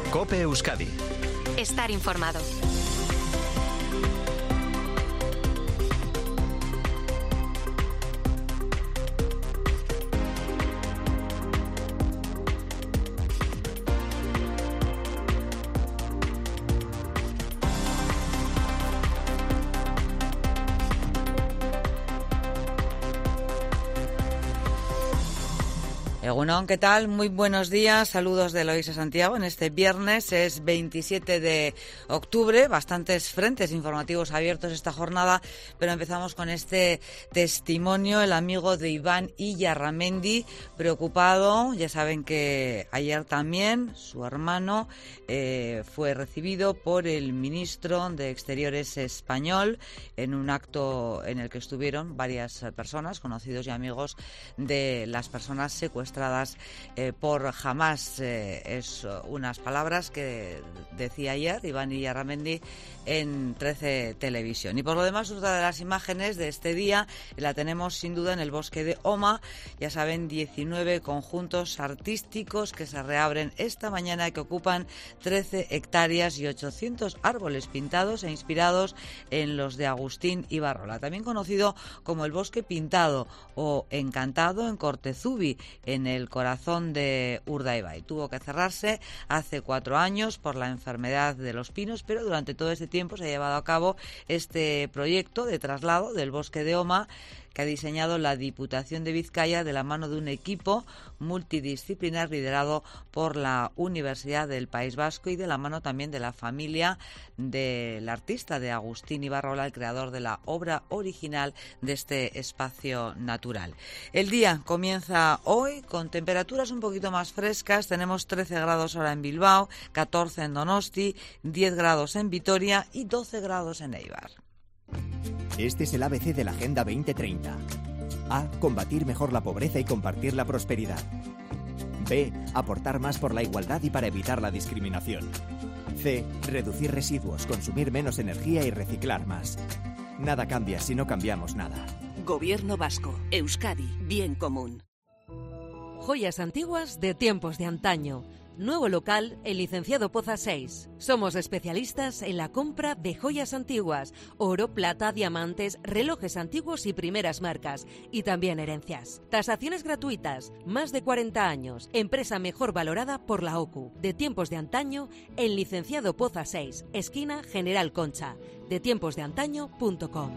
COPE Euskadi. Estar informado. Egunon, ¿qué tal? Muy buenos días, saludos de Eloísa Santiago. En este viernes es 27 de octubre, bastantes frentes informativos abiertos esta jornada, pero empezamos con este testimonio, el amigo de Iván Illarramendi, preocupado. Ya saben que ayer también su hermano fue recibido por el ministro de Exteriores español en un acto en el que estuvieron varias personas, conocidos y amigos de las personas secuestradas por Hamás. Es unas palabras que decía ayer Iván Illarramendi en 13 Televisión. Y por lo demás, otra de las imágenes de este día la tenemos sin duda en el bosque de Oma. Ya saben, 19 conjuntos artísticos que se reabren esta mañana y que ocupan 13 hectáreas y 800 árboles pintados e inspirados en los de Agustín Ibarrola, también conocido como el Bosque Pintado o Encantado en Cortezubi, en el corazón de Urdaibai. Tuvo que cerrarse hace 4 años por la enfermedad de los pinos, pero durante todo este tiempo se ha llevado a cabo este proyecto de traslado del bosque de Oma, que ha diseñado la Diputación de Vizcaya de la mano de un equipo multidisciplinar liderado por la Universidad del País Vasco y de la mano también de la familia del artista de Agustín Ibarrola, el creador de la obra original de este espacio natural. El día comienza hoy con temperaturas un poquito más frescas. Tenemos 13 grados ahora en Bilbao, 14 en Donosti, 10 grados en Vitoria y 12 grados en Eibar. Este es el ABC de la Agenda 2030. A. Combatir mejor la pobreza y compartir la prosperidad. B. Aportar más por la igualdad y para evitar la discriminación. C. Reducir residuos, consumir menos energía y reciclar más. Nada cambia si no cambiamos nada. Gobierno vasco. Euskadi. Bien común. Joyas antiguas de tiempos de antaño. Nuevo local, el Licenciado Poza 6. Somos especialistas en la compra de joyas antiguas, oro, plata, diamantes, relojes antiguos y primeras marcas, y también herencias. Tasaciones gratuitas, más de 40 años, empresa mejor valorada por la OCU. De tiempos de antaño, el Licenciado Poza 6, esquina General Concha. detiemposdeantaño.com.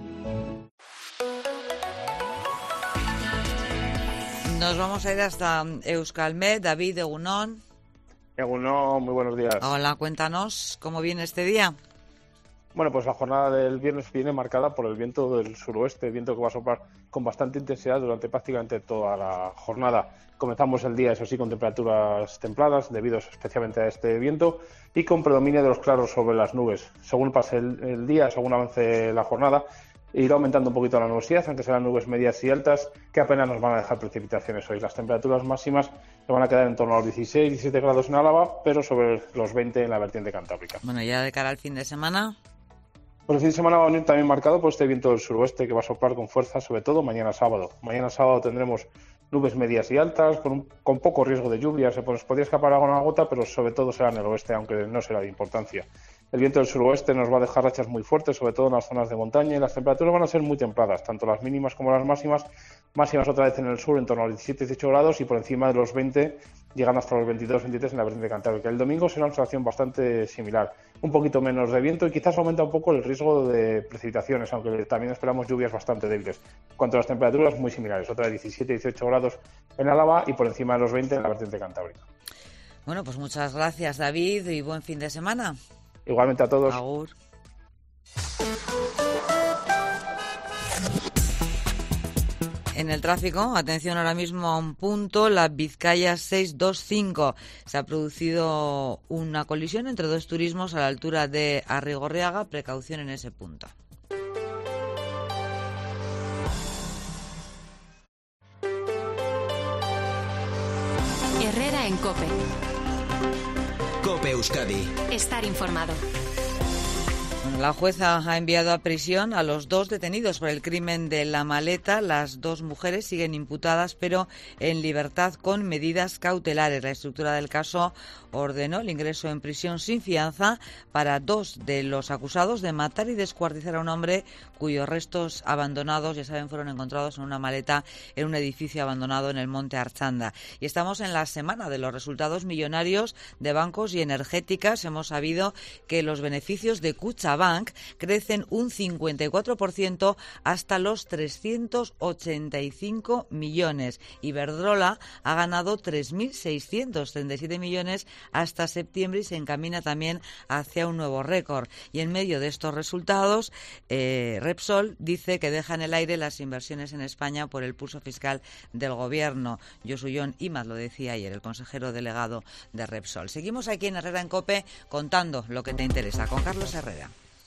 Nos vamos a ir hasta Euskalmet. David, egunon. Egunon, muy buenos días. Hola, cuéntanos cómo viene este día. Bueno, pues la jornada del viernes viene marcada por el viento del suroeste, viento que va a soplar con bastante intensidad durante prácticamente toda la jornada. Comenzamos el día, eso sí, con temperaturas templadas, debido especialmente a este viento, y con predominio de los claros sobre las nubes. Según pase el día, según avance la jornada, irá aumentando un poquito la nubosidad, aunque serán nubes medias y altas, que apenas nos van a dejar precipitaciones hoy. Las temperaturas máximas se van a quedar en torno a los 16-17 grados en Álava, pero sobre los 20 en la vertiente cantábrica. Bueno, ya de cara al fin de semana. Pues el fin de semana va a venir también marcado por este viento del suroeste que va a soplar con fuerza, sobre todo mañana sábado. Mañana sábado tendremos nubes medias y altas, con poco riesgo de lluvia. Se podría escapar alguna gota, pero sobre todo será en el oeste, aunque no será de importancia. El viento del suroeste nos va a dejar rachas muy fuertes, sobre todo en las zonas de montaña, y las temperaturas van a ser muy templadas, tanto las mínimas como las máximas. Máximas otra vez en el sur en torno a los 17-18 grados y por encima de los 20, llegando hasta los 22-23 en la vertiente cantábrica. El domingo será una situación bastante similar, un poquito menos de viento y quizás aumenta un poco el riesgo de precipitaciones, aunque también esperamos lluvias bastante débiles. En cuanto a las temperaturas, muy similares, otra vez 17-18 grados en Álava y por encima de los 20 en la vertiente cantábrica. Bueno, pues muchas gracias, David, y buen fin de semana. Igualmente a todos. Agur. En el tráfico, atención ahora mismo a un punto, la Vizcaya 625. Se ha producido una colisión entre dos turismos a la altura de Arrigorriaga. Precaución en ese punto. Herrera en COPE. COPE Euskadi. Estar informado. Bueno, la jueza ha enviado a prisión a los 2 detenidos por el crimen de La Maleta. Las 2 mujeres siguen imputadas, pero en libertad con medidas cautelares. La estructura del caso ordenó el ingreso en prisión sin fianza para 2 de los acusados de matar y descuartizar a un hombre cuyos restos abandonados, ya saben, fueron encontrados en una maleta en un edificio abandonado en el Monte Archanda. Y estamos en la semana de los resultados millonarios de bancos y energéticas. Hemos sabido que los beneficios de Kutxabank crecen un 54% hasta los 385 millones. Iberdrola ha ganado 3.637 millones hasta septiembre y se encamina también hacia un nuevo récord. Y en medio de estos resultados, Repsol dice que deja en el aire las inversiones en España por el pulso fiscal del gobierno. Josu Jon Imaz lo decía ayer, el consejero delegado de Repsol. Seguimos aquí en Herrera en COPE contando lo que te interesa con Carlos Herrera.